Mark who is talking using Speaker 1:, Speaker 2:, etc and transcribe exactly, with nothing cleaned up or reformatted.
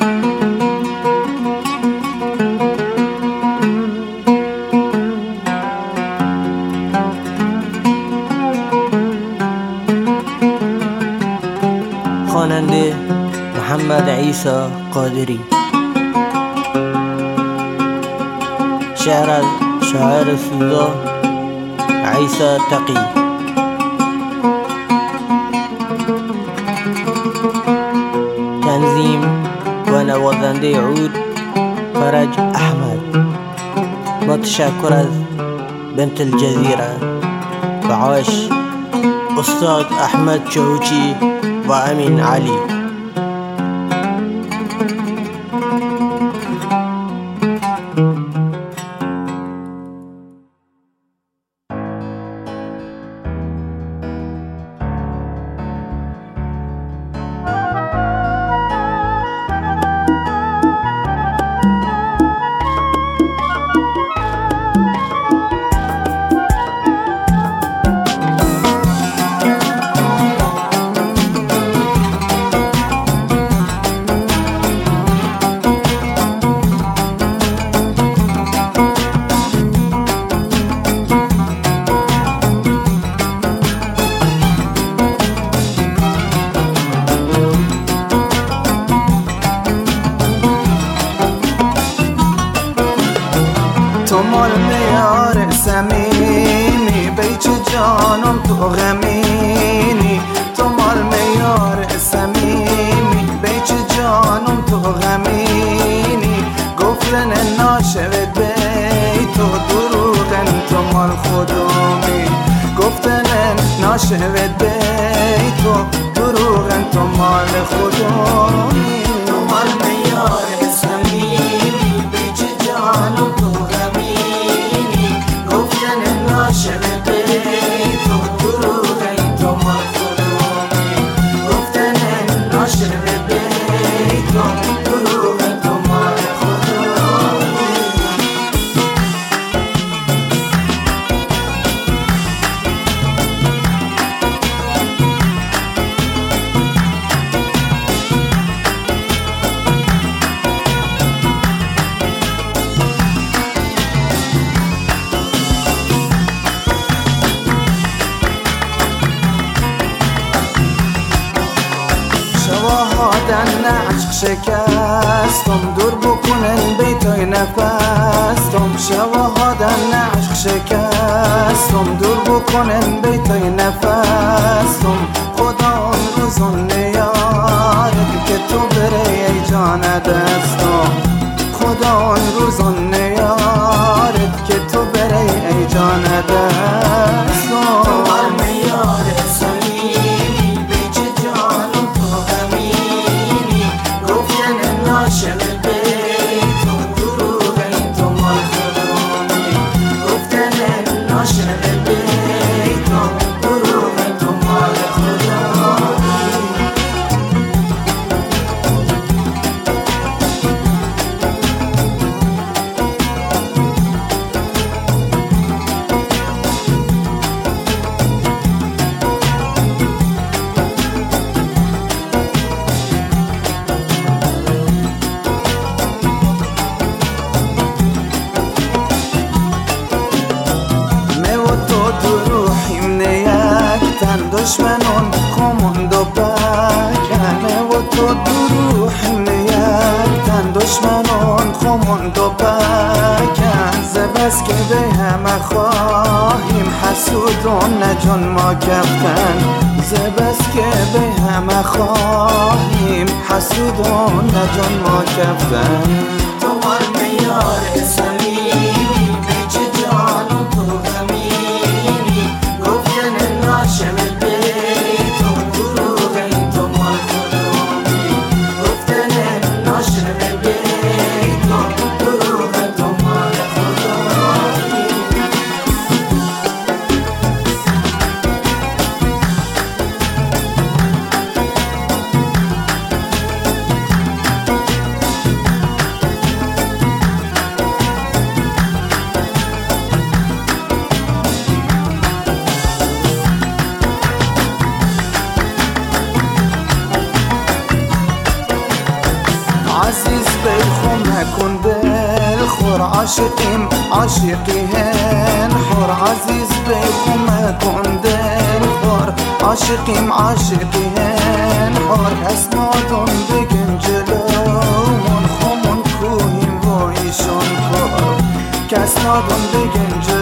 Speaker 1: خواننده محمد عیسی قادری. شعر از شاعر سودا عیسی تقی. تنظیم و نوازنده عود فرج احمد. با تشکر از بنت الجزیره و عاش استاد احمد چهوچی و امین علی.
Speaker 2: تو مال میار سمینی بیچ جانم تو غمینی. تو مال میار سمینی بیچ جانم تو غمینی. گفتن ناشود بی تو دروغن تو مال خودمی. گفتن ناشود بی تو دروغن تو مال خودمی. تو مال میار سمینی بیچ جانم تو شواهدن عشق شکستم دور بکنن بیتای نفستم. شواهدن عشق شکستم دور بکنن بیتای نفستم. خدا روزون نیارد که تو بری ای جان دستم. خدا روزون نیارد که تو بری ای جان دستم. دشمنان خموند و پکنه و تو دروح نیک تن. دشمنان خموند و پکن زبست که به همه خواهیم حسودون نجان ما کفتن. زبست که به همه خواهیم حسودون نجان ما کفتن. تو مال میار سمیمی بیچ جانم تو غمینی. گفتن ناشمه نکن دل خور عاشقیم عاشقی هن خور عزیز بگو مکن دل خور عاشقیم عاشقی هن خور کس نادون بگن جلومون خمون کوهیم و ایشون کار کس نادون بگن جلومون